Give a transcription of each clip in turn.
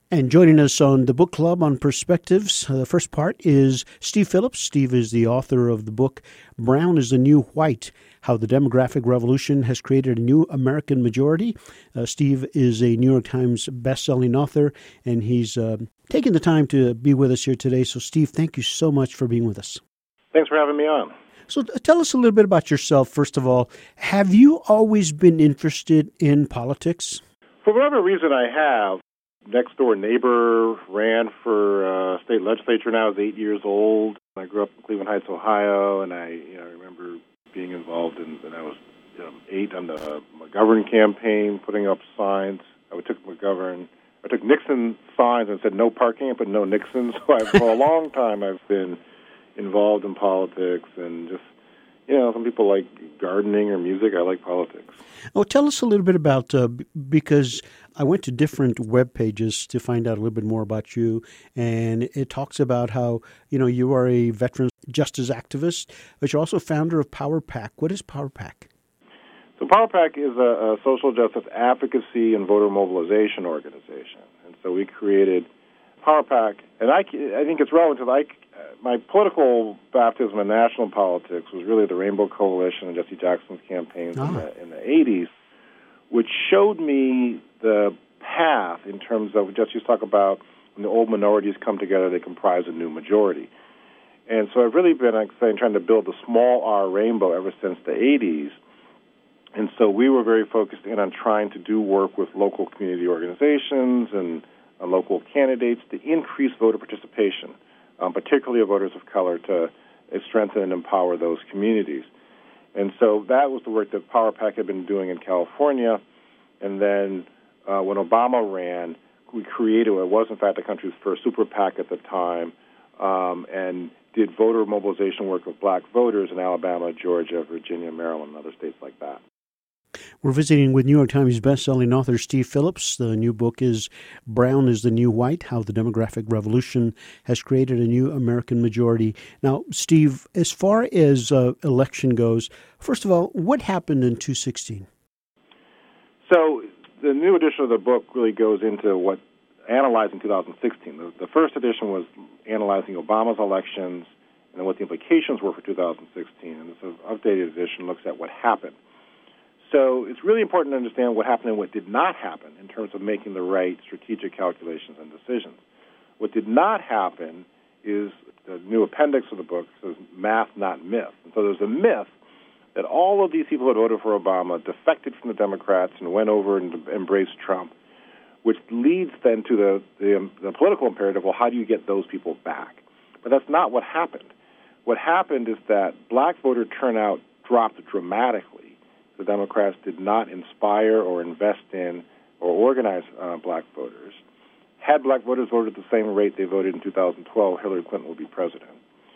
And joining us on the book club on Perspectives, the first part is Steve Phillips. Steve is the author of the book, Brown is the New White, How the Demographic Revolution Has Created a New American Majority. Steve is a New York Times best-selling author, and he's taking the time to be with us here today. So, Steve, thank you so much for being with us. Thanks for having me on. So tell us a little bit about yourself, first of all. Have you always been interested in politics? For whatever reason I have. Next-door neighbor ran for state legislature when I was 8 years old. I grew up in Cleveland Heights, Ohio, and I remember being involved when I was 8 on the McGovern campaign, putting up signs. I took Nixon signs and said no parking, but no Nixon. So for a long time I've been involved in politics, and just, some people like gardening or music. I like politics. Oh, tell us a little bit about, because I went to different web pages to find out a little bit more about you, and it talks about how, you are a veteran justice activist, but you're also founder of PowerPAC. What is PowerPAC? So PowerPAC is a social justice advocacy and voter mobilization organization. And so we created PowerPAC, and I think it's relevant to my political baptism in national politics was really the Rainbow Coalition and Jesse Jackson's campaigns in the 80s, which showed me the path in terms of, just you talk about, when the old minorities come together, they comprise a new majority. And so I've really been, trying to build the small R rainbow ever since the 80s. And so we were very focused in on trying to do work with local community organizations and local candidates to increase voter participation, particularly of voters of color, to strengthen and empower those communities. And so that was the work that PowerPAC had been doing in California. And then when Obama ran, we created what was, in fact, the country's first super PAC at the time, and did voter mobilization work with black voters in Alabama, Georgia, Virginia, Maryland, and other states like that. We're visiting with New York Times bestselling author Steve Phillips. The new book is Brown is the New White, How the Demographic Revolution Has Created a New American Majority. Now, Steve, as far as election goes, first of all, what happened in 2016? So the new edition of the book really goes into analyzing 2016. The first edition was analyzing Obama's elections and what the implications were for 2016. And this updated edition looks at what happened. So it's really important to understand what happened and what did not happen in terms of making the right strategic calculations and decisions. What did not happen is the new appendix of the book says math, not myth. And so there's a myth that all of these people who voted for Obama defected from the Democrats and went over and embraced Trump, which leads then to the political imperative, well, how do you get those people back? But that's not what happened. What happened is that black voter turnout dropped dramatically. The Democrats did not inspire or invest in or organize black voters. Had black voters voted at the same rate they voted in 2012, Hillary Clinton would be president.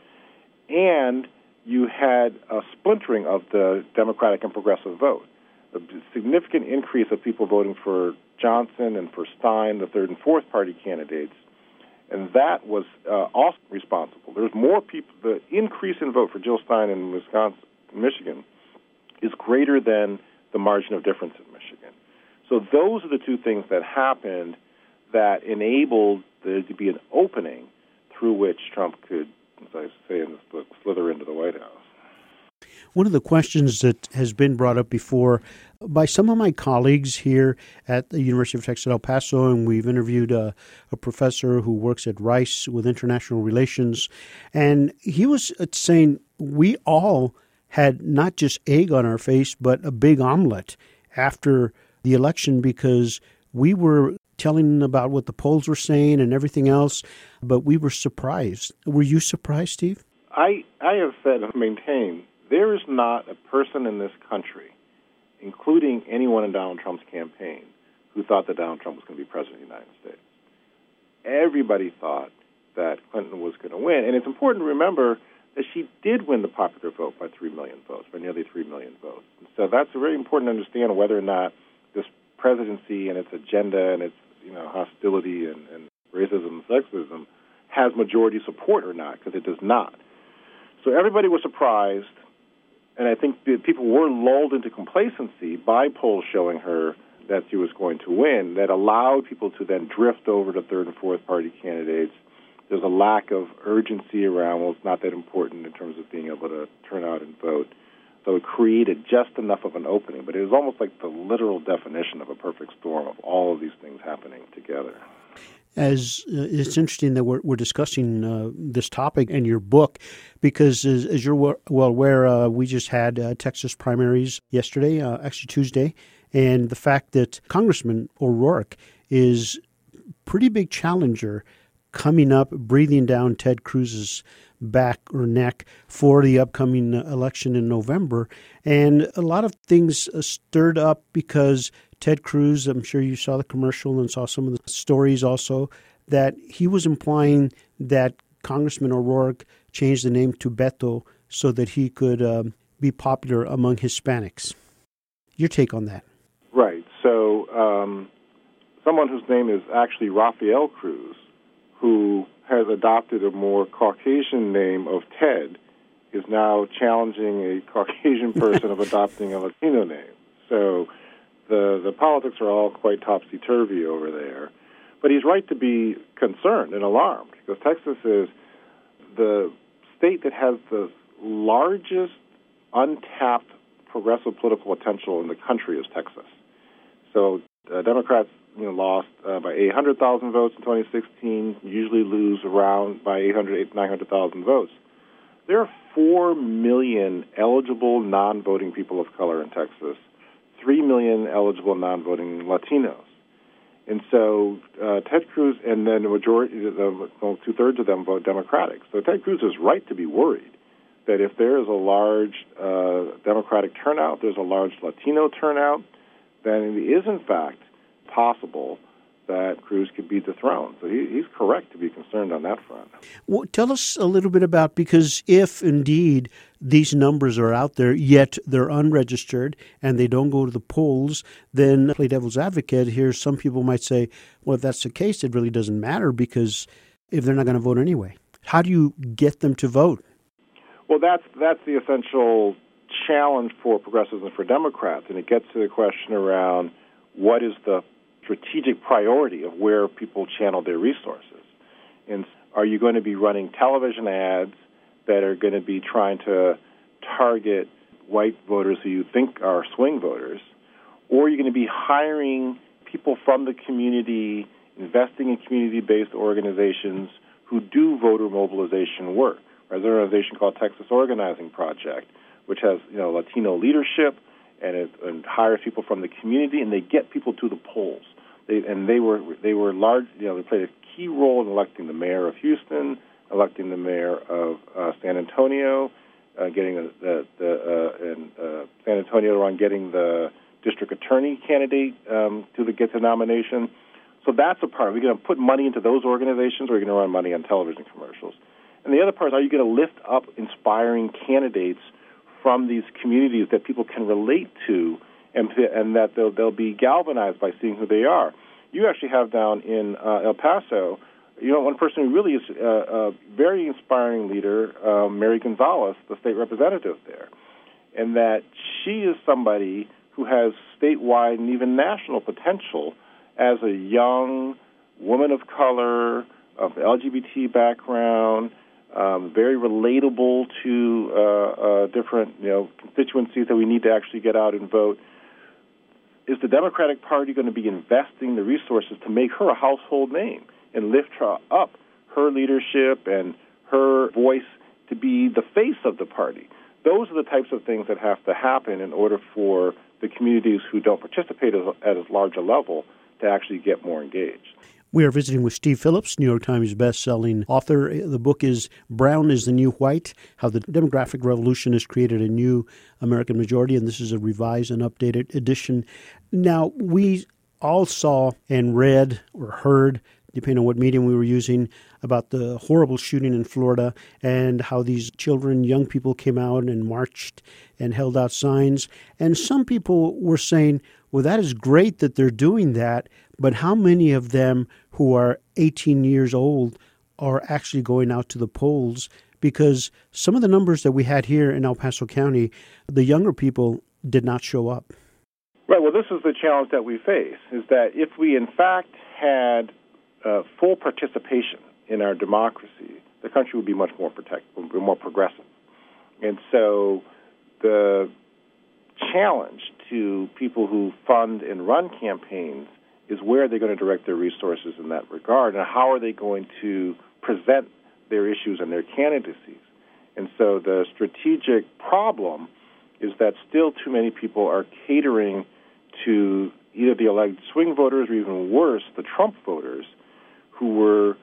And you had a splintering of the Democratic and progressive vote, a significant increase of people voting for Johnson and for Stein, the third and fourth party candidates, and that was also responsible. There's more people. The increase in vote for Jill Stein in Wisconsin, Michigan, is greater than the margin of difference in Michigan. So those are the two things that happened that enabled there to be an opening through which Trump could, as I say in this book, slither into the White House. One of the questions that has been brought up before by some of my colleagues here at the University of Texas at El Paso, and we've interviewed a professor who works at Rice with international relations, and he was saying we all had not just egg on our face, but a big omelet after the election because we were telling about what the polls were saying and everything else, but we were surprised. Were you surprised, Steve? I have said and maintained there is not a person in this country, including anyone in Donald Trump's campaign, who thought that Donald Trump was going to be president of the United States. Everybody thought that Clinton was going to win, and it's important to remember that she did win the popular vote by 3 million votes, by nearly 3 million votes. And so that's very important to understand whether or not this presidency and its agenda and its hostility and racism and sexism has majority support or not, because it does not. So everybody was surprised, and I think people were lulled into complacency by polls showing her that he was going to win, that allowed people to then drift over to third and fourth party candidates. There's a lack of urgency around, well, it's not that important in terms of being able to turn out and vote. So it created just enough of an opening, but it was almost like the literal definition of a perfect storm of all of these things happening together. As it's interesting that we're discussing this topic in your book, because as you're well aware, we just had Texas primaries yesterday, actually Tuesday, and the fact that Congressman O'Rourke is a pretty big challenger coming up, breathing down Ted Cruz's back or neck for the upcoming election in November. And a lot of things stirred up because Ted Cruz, I'm sure you saw the commercial and saw some of the stories also, that he was implying that Congressman O'Rourke changed the name to Beto so that he could be popular among Hispanics. Your take on that? Right. So someone whose name is actually Rafael Cruz, who has adopted a more Caucasian name of Ted, is now challenging a Caucasian person of adopting a Latino name. So the politics are all quite topsy-turvy over there. But he's right to be concerned and alarmed, because Texas is the state that has the largest untapped progressive political potential in the country is Texas. So Democrats lost by 800,000 votes in 2016, usually lose around by 900,000 votes. There are 4 million eligible non-voting people of color in Texas, 3 million eligible non-voting Latinos. And so Ted Cruz, and then the majority, two-thirds of them vote Democratic. So Ted Cruz is right to be worried that if there is a large Democratic turnout, there's a large Latino turnout, then it is, in fact, possible that Cruz could be dethroned. So he's correct to be concerned on that front. Well, tell us a little bit about, because if indeed these numbers are out there, yet they're unregistered and they don't go to the polls, then play devil's advocate here. Some people might say, well, if that's the case, it really doesn't matter, because if they're not going to vote anyway, how do you get them to vote? Well, that's the essential challenge for progressives and for Democrats, and it gets to the question around what is the strategic priority of where people channel their resources. And are you going to be running television ads that are going to be trying to target white voters who you think are swing voters, or are you going to be hiring people from the community, investing in community-based organizations who do voter mobilization work? There's an organization called Texas Organizing Project, which has Latino leadership, and it hires people from the community, and they get people to the polls. They were large. They played a key role in electing the mayor of Houston, electing the mayor of San Antonio, getting San Antonio to run, getting the district attorney candidate to get the nomination. So that's a part. Are we going to put money into those organizations, or are we going to run money on television commercials? And the other part is, are you going to lift up inspiring candidates from these communities that people can relate to, and that they'll be galvanized by seeing who they are? You actually have down in El Paso, one person who really is a very inspiring leader, Mary Gonzalez, the state representative there, and that she is somebody who has statewide and even national potential as a young woman of color, of LGBT background, very relatable to different constituencies that we need to actually get out and vote. Is the Democratic Party going to be investing the resources to make her a household name and lift her up, her leadership and her voice to be the face of the party? Those are the types of things that have to happen in order for the communities who don't participate at as large a level to actually get more engaged. We are visiting with Steve Phillips, New York Times best-selling author. The book is Brown is the New White, How the Demographic Revolution has Created a New American Majority, and this is a revised and updated edition. Now, we all saw and read or heard, depending on what medium we were using, about the horrible shooting in Florida and how these children, young people came out and marched and held out signs. And some people were saying, well, that is great that they're doing that, but how many of them who are 18 years old are actually going out to the polls? Because some of the numbers that we had here in El Paso County, the younger people did not show up. Right. Well, this is the challenge that we face, is that if we, in fact, had full participation in our democracy, the country would be much more more progressive. And so the challenge to people who fund and run campaigns is where they're going to direct their resources in that regard, and how are they going to present their issues and their candidacies. And so the strategic problem is that still too many people are catering to either the alleged swing voters or even worse, the Trump voters, who were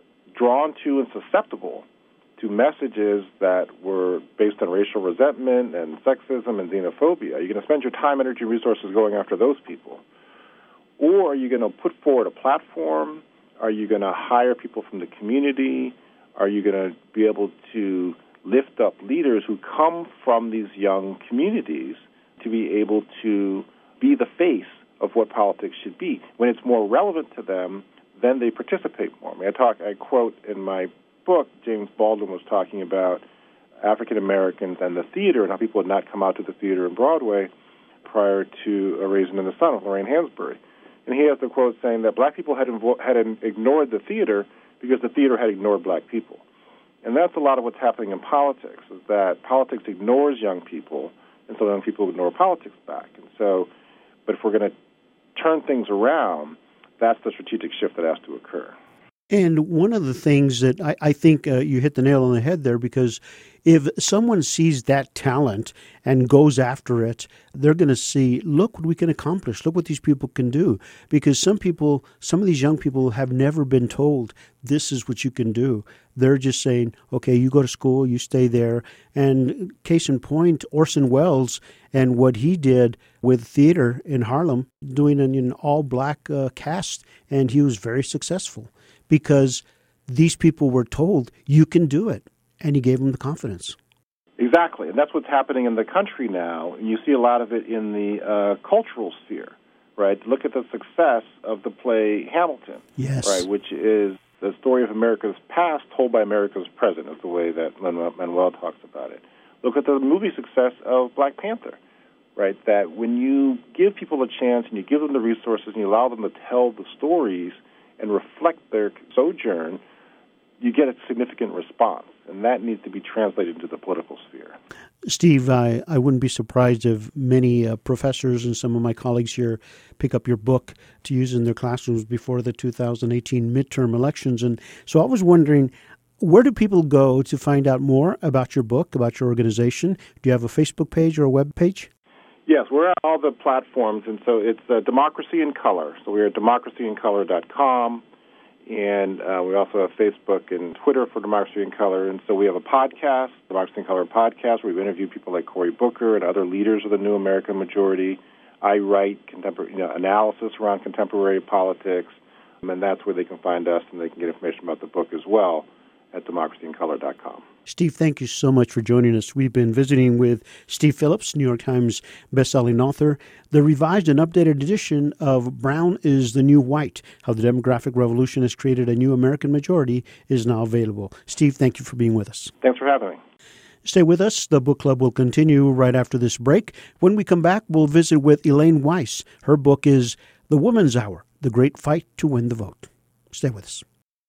drawn to and susceptible to messages that were based on racial resentment and sexism and xenophobia. Are you going to spend your time, energy, resources going after those people? Or are you going to put forward a platform? Are you going to hire people from the community? Are you going to be able to lift up leaders who come from these young communities to be able to be the face of what politics should be? When it's more relevant to them, then they participate more. I quote in my book, James Baldwin was talking about African Americans and the theater and how people had not come out to the theater in Broadway prior to A Raisin in the Sun with Lorraine Hansberry. And he has the quote saying that black people had ignored the theater because the theater had ignored black people. And that's a lot of what's happening in politics, is that politics ignores young people, and so young people ignore politics back. And so, but if we're going to turn things around, that's the strategic shift that has to occur. And one of the things that I think you hit the nail on the head there, because if someone sees that talent and goes after it, they're going to see, look what we can accomplish. Look what these people can do. Because some of these young people have never been told, this is what you can do. They're just saying, okay, you go to school, you stay there. And case in point, Orson Welles and what he did with theater in Harlem, doing an all-black cast, and he was very successful. Because these people were told, you can do it, and he gave them the confidence. Exactly, and that's what's happening in the country now. And you see a lot of it in the cultural sphere, right? Look at the success of the play Hamilton, yes, right, which is the story of America's past told by America's present, is the way that Manuel talks about it. Look at the movie success of Black Panther, right, that when you give people a chance and you give them the resources and you allow them to tell the stories and reflect their sojourn, you get a significant response. And that needs to be translated into the political sphere. Steve, I wouldn't be surprised if many professors and some of my colleagues here pick up your book to use in their classrooms before the 2018 midterm elections. And so I was wondering, where do people go to find out more about your book, about your organization? Do you have a Facebook page or a web page? Yes, we're on all the platforms, and so it's Democracy in Color. So we're at democracyincolor.com, and we also have Facebook and Twitter for Democracy in Color. And so we have a podcast, Democracy in Color podcast, where we interview people like Cory Booker and other leaders of the New American Majority. I write contemporary analysis around contemporary politics, and that's where they can find us, and they can get information about the book as well at democracyincolor.com. Steve, thank you so much for joining us. We've been visiting with Steve Phillips, New York Times bestselling author. The revised and updated edition of Brown is the New White, How the Demographic Revolution Has Created a New American Majority, is now available. Steve, thank you for being with us. Thanks for having me. Stay with us. The book club will continue right after this break. When we come back, we'll visit with Elaine Weiss. Her book is The Woman's Hour, The Great Fight to Win the Vote. Stay with us.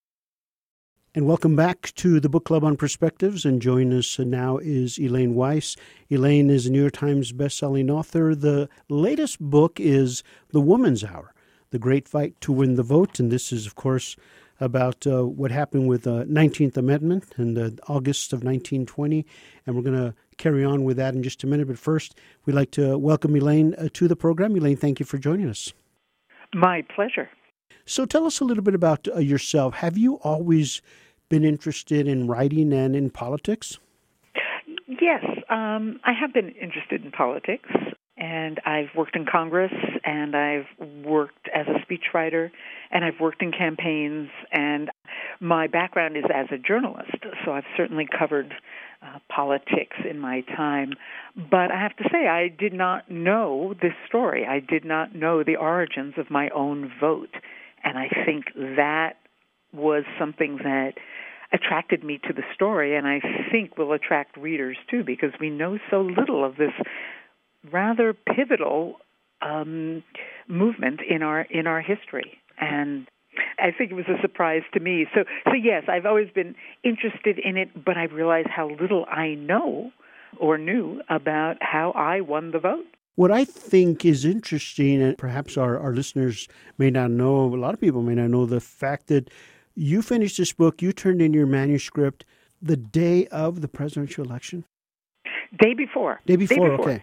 And welcome back to the Book Club on Perspectives. And joining us now is Elaine Weiss. Elaine is a New York Times bestselling author. The latest book is The Woman's Hour, The Great Fight to Win the Vote. And this is, of course, about what happened with the 19th Amendment in August of 1920. And we're going to carry on with that in just a minute. But first, we'd like to welcome Elaine to the program. Elaine, thank you for joining us. My pleasure. So tell us a little bit about yourself. Have you always been interested in writing and in politics? Yes, I have been interested in politics, and I've worked in Congress, and I've worked as a speechwriter, and I've worked in campaigns, and my background is as a journalist, so I've certainly covered politics in my time. But I have to say, I did not know this story. I did not know the origins of my own vote, and I think that was something that attracted me to the story, and I think will attract readers too, because we know so little of this rather pivotal movement in our history. And I think it was a surprise to me. So yes, I've always been interested in it, but I realized how little I know or knew about how I won the vote. What I think is interesting, and perhaps our listeners may not know, a lot of people may not know, the fact that you finished this book, you turned in your manuscript the day of the presidential election? Day before. Okay.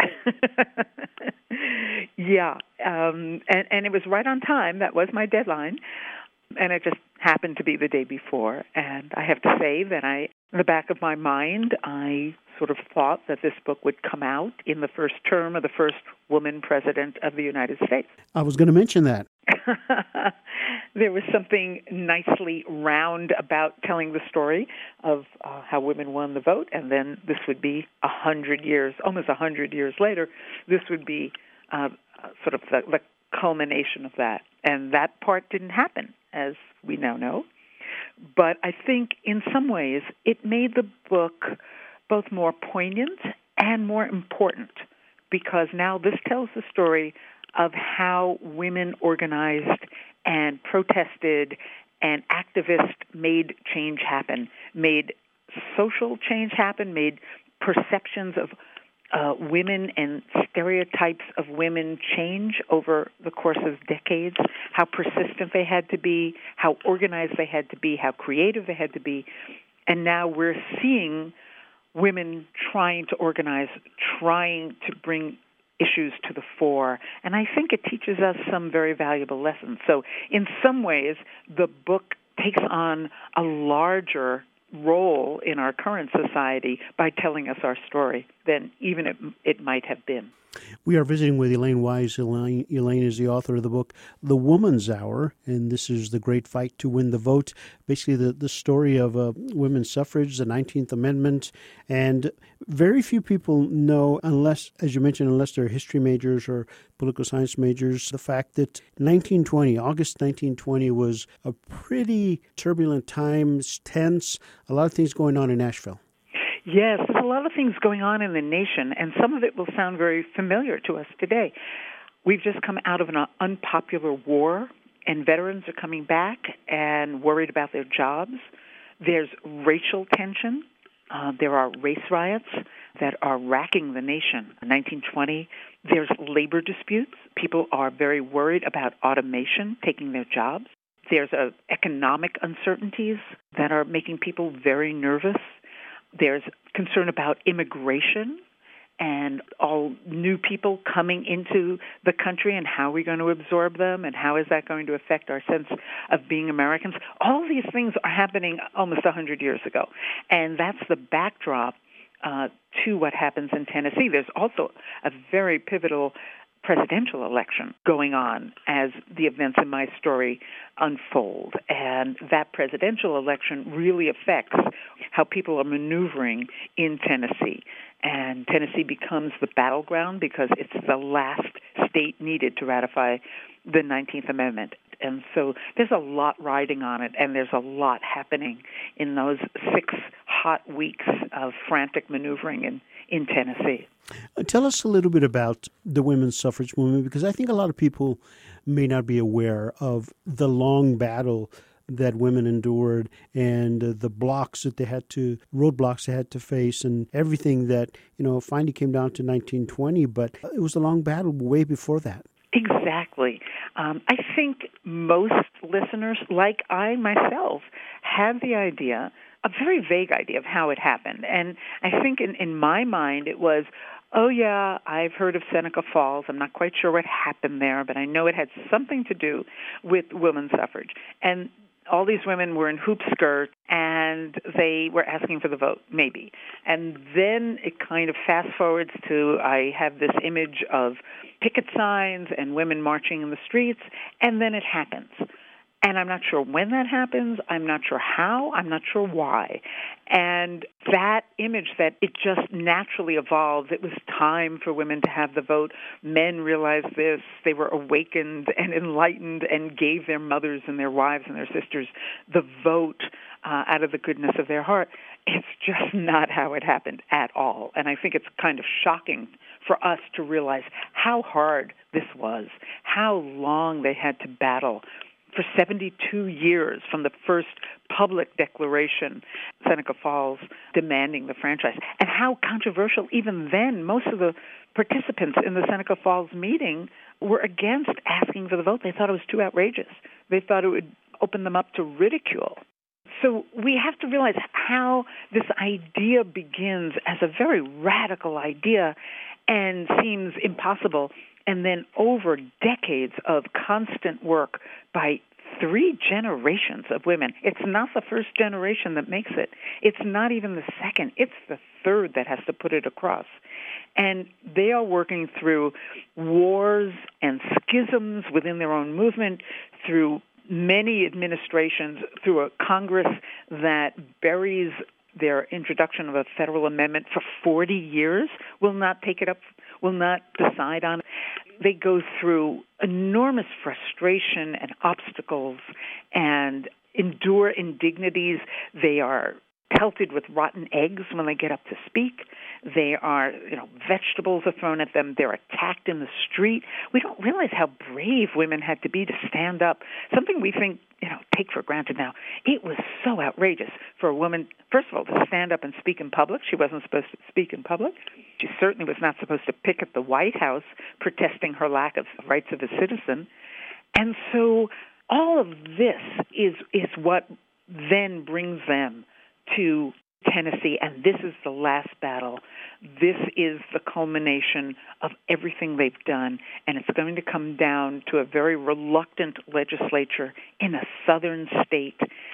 Yeah, and it was right on time. That was my deadline, and it just happened to be the day before. And I have to say that in the back of my mind, I sort of thought that this book would come out in the first term of the first woman president of the United States. I was going to mention that. There was something nicely round about telling the story of how women won the vote, and then this would be 100 years, almost 100 years later, this would be sort of the culmination of that. And that part didn't happen, as we now know. But I think in some ways it made the book both more poignant and more important, because now this tells the story of how women organized and protested and activists made change happen, made social change happen, made perceptions of women and stereotypes of women change over the course of decades, how persistent they had to be, how organized they had to be, how creative they had to be. And now we're seeing women trying to organize, trying to bring issues to the fore. And I think it teaches us some very valuable lessons. So in some ways, the book takes on a larger role in our current society by telling us our story than even it might have been. We are visiting with Elaine Wise. Elaine is the author of the book, The Woman's Hour, and this is the great fight to win the vote. Basically, the story of women's suffrage, the 19th Amendment, and very few people know, unless, as you mentioned, unless they're history majors or political science majors, the fact that August 1920 was a pretty turbulent time, tense, a lot of things going on in Nashville. Yes, there's a lot of things going on in the nation, and some of it will sound very familiar to us today. We've just come out of an unpopular war, and veterans are coming back and worried about their jobs. There's racial tension. There are race riots that are racking the nation. In 1920, there's labor disputes. People are very worried about automation taking their jobs. There's economic uncertainties that are making people very nervous. There's concern about immigration and all new people coming into the country and how we're going to absorb them and how is that going to affect our sense of being Americans. All these things are happening almost 100 years ago, and that's the backdrop to what happens in Tennessee. There's also a very pivotal presidential election going on as the events in my story unfold. And that presidential election really affects how people are maneuvering in Tennessee. And Tennessee becomes the battleground because it's the last state needed to ratify the 19th Amendment. And so there's a lot riding on it, and there's a lot happening in those 6 hot weeks of frantic maneuvering in Tennessee. Tell us a little bit about the women's suffrage movement, because I think a lot of people may not be aware of the long battle that women endured and the roadblocks they had to face and everything that, finally came down to 1920, but it was a long battle way before that. Exactly. I think most listeners, like I myself, have the idea, a very vague idea of how it happened. And I think in my mind it was, oh yeah, I've heard of Seneca Falls. I'm not quite sure what happened there, but I know it had something to do with women's suffrage. And all these women were in hoop skirts, and they were asking for the vote, maybe. And then it kind of fast forwards to, I have this image of picket signs and women marching in the streets, and then it happens. And I'm not sure when that happens. I'm not sure how. I'm not sure why. And that image that it just naturally evolved, it was time for women to have the vote. Men realized this. They were awakened and enlightened and gave their mothers and their wives and their sisters the vote out of the goodness of their heart. It's just not how it happened at all. And I think it's kind of shocking for us to realize how hard this was, how long they had to battle for 72 years from the first public declaration, Seneca Falls demanding the franchise, and how controversial even then most of the participants in the Seneca Falls meeting were against asking for the vote. They thought it was too outrageous. They thought it would open them up to ridicule. So we have to realize how this idea begins as a very radical idea and seems impossible. And then over decades of constant work by 3 generations of women. It's not the first generation that makes it. It's not even the second. It's the third that has to put it across. And they are working through wars and schisms within their own movement, through many administrations, through a Congress that buries their introduction of a federal amendment for 40 years, will not take it up, will not decide on it. They go through enormous frustration and obstacles and endure indignities. They are pelted with rotten eggs when they get up to speak. They are, vegetables are thrown at them. They're attacked in the street. We don't realize how brave women had to be to stand up. Something we think, take for granted now. It was so outrageous for a woman, first of all, to stand up and speak in public. She wasn't supposed to speak in public. She certainly was not supposed to picket the White House protesting her lack of rights of a citizen. And so all of this is what then brings them to Tennessee, and this is the last battle. This is the culmination of everything they've done, and it's going to come down to a very reluctant legislature in a southern state,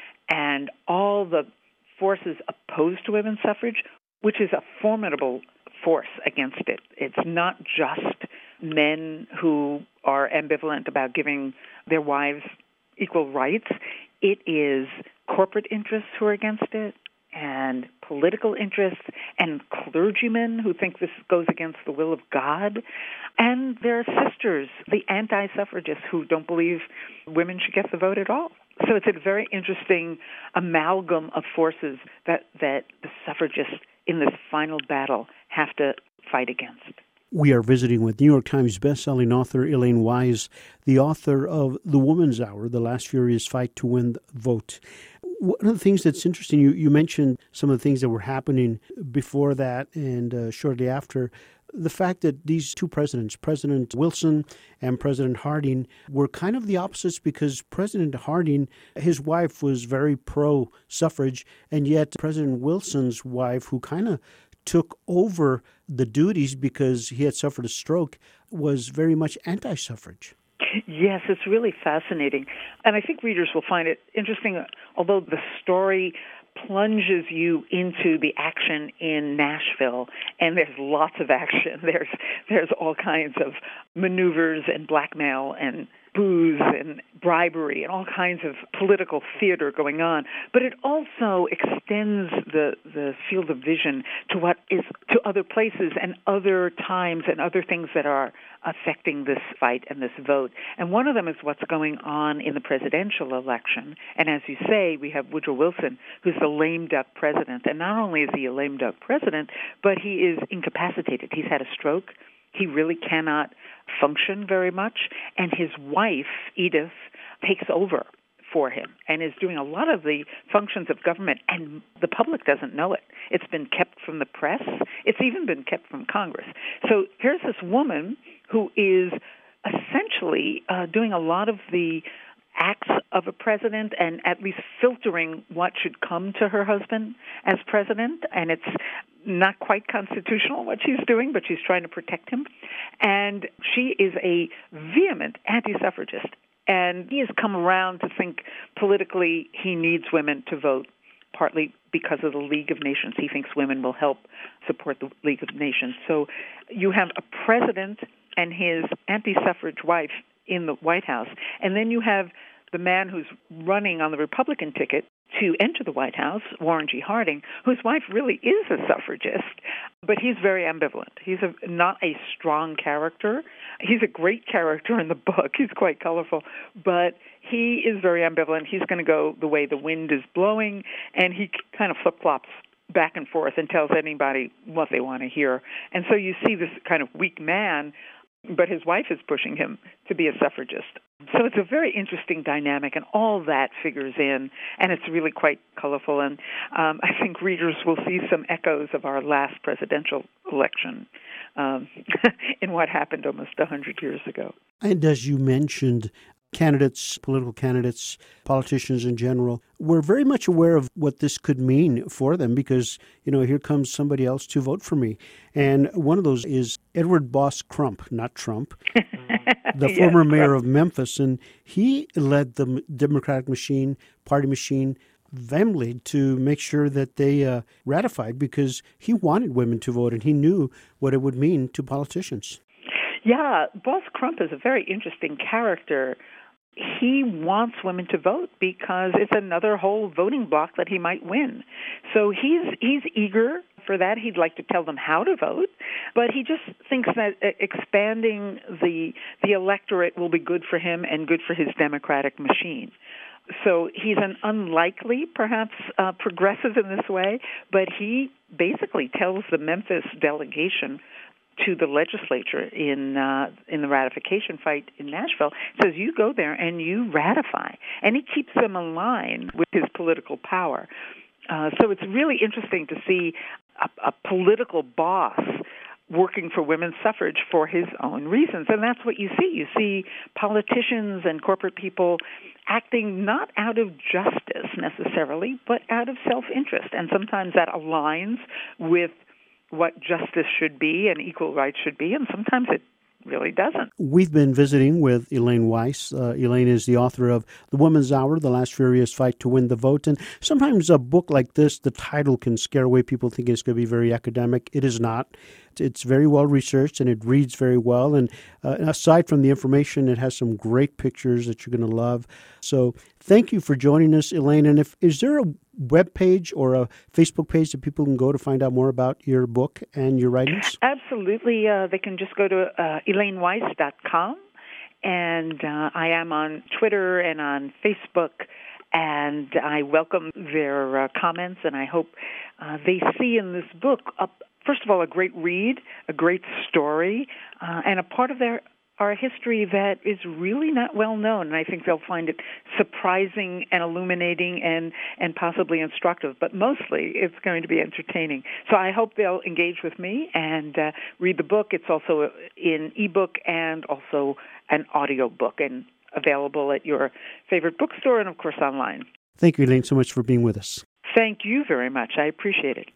and all the forces opposed to women's suffrage, which is a formidable force against it. It's not just men who are ambivalent about giving their wives equal rights. It is corporate interests who are against it, and political interests, and clergymen who think this goes against the will of God, and their sisters, the anti-suffragists, who don't believe women should get the vote at all. So it's a very interesting amalgam of forces that the suffragists in this final battle have to fight against. We are visiting with New York Times bestselling author Elaine Wise, the author of The Woman's Hour, The Last Furious Fight to Win the Vote. One of the things that's interesting, you mentioned some of the things that were happening before that and shortly after. The fact that these two presidents, President Wilson and President Harding, were kind of the opposites, because President Harding, his wife was very pro-suffrage, and yet President Wilson's wife, who kind of took over the duties because he had suffered a stroke, was very much anti-suffrage. Yes, it's really fascinating. And I think readers will find it interesting, although the story plunges you into the action in Nashville, and there's lots of action. There's all kinds of maneuvers and blackmail and booze and bribery and all kinds of political theater going on. But it also extends the field of vision to to other places and other times and other things that are affecting this fight and this vote. And one of them is what's going on in the presidential election. And as you say, we have Woodrow Wilson, who's the lame duck president. And not only is he a lame duck president, but he is incapacitated. He's had a stroke. He really cannot function very much. And his wife, Edith, takes over for him and is doing a lot of the functions of government, and the public doesn't know it. It's been kept from the press. It's even been kept from Congress. So here's this woman who is essentially doing a lot of the acts of a president and at least filtering what should come to her husband as president. And it's not quite constitutional what she's doing, but she's trying to protect him. And she is a vehement anti-suffragist. And he has come around to think politically he needs women to vote, partly because of the League of Nations. He thinks women will help support the League of Nations. So you have a president and his anti-suffrage wife in the White House, and then you have the man who's running on the Republican ticket to enter the White House, Warren G. Harding, whose wife really is a suffragist, but he's very ambivalent. He's not a strong character. He's a great character in the book. He's quite colorful, but he is very ambivalent. He's going to go the way the wind is blowing, and he kind of flip-flops back and forth and tells anybody what they want to hear. And so you see this kind of weak man, but his wife is pushing him to be a suffragist. So it's a very interesting dynamic, and all that figures in, and it's really quite colorful. And I think readers will see some echoes of our last presidential election in what happened almost 100 years ago. And as you mentioned, candidates, political candidates, politicians in general, were very much aware of what this could mean for them because, here comes somebody else to vote for me. And one of those is Edward Boss Crump, not Trump, the former mayor of Memphis. And he led the Democratic party machine, vehemently to make sure that they ratified because he wanted women to vote and he knew what it would mean to politicians. Yeah, Boss Crump is a very interesting character. He wants women to vote because it's another whole voting block that he might win. So he's eager for that. He'd like to tell them how to vote, but he just thinks that expanding the electorate will be good for him and good for his Democratic machine. So he's an unlikely, perhaps, progressive in this way, but he basically tells the Memphis delegation to the legislature in the ratification fight in Nashville, says you go there and you ratify. And he keeps them in line with his political power. So it's really interesting to see a political boss working for women's suffrage for his own reasons. And that's what you see. You see politicians and corporate people acting not out of justice necessarily, but out of self-interest. And sometimes that aligns with what justice should be and equal rights should be, and sometimes it really doesn't. We've been visiting with Elaine Weiss. Elaine is the author of The Woman's Hour, The Last Furious Fight to Win the Vote. And sometimes a book like this, the title can scare away people thinking it's going to be very academic. It is not. It's very well researched and it reads very well. And aside from the information, it has some great pictures that you're going to love. So thank you for joining us, Elaine. And is there a web page or a Facebook page that people can go to find out more about your book and your writings? Absolutely. They can just go to ElaineWeiss.com. And I am on Twitter and on Facebook. And I welcome their comments, and I hope they see in this book, first of all, a great read, a great story, and a part of our history that is really not well known. And I think they'll find it surprising and illuminating and possibly instructive, but mostly it's going to be entertaining. So I hope they'll engage with me and read the book. It's also in ebook and also an audio book, and available at your favorite bookstore and, of course, online. Thank you, Elaine, so much for being with us. Thank you very much. I appreciate it.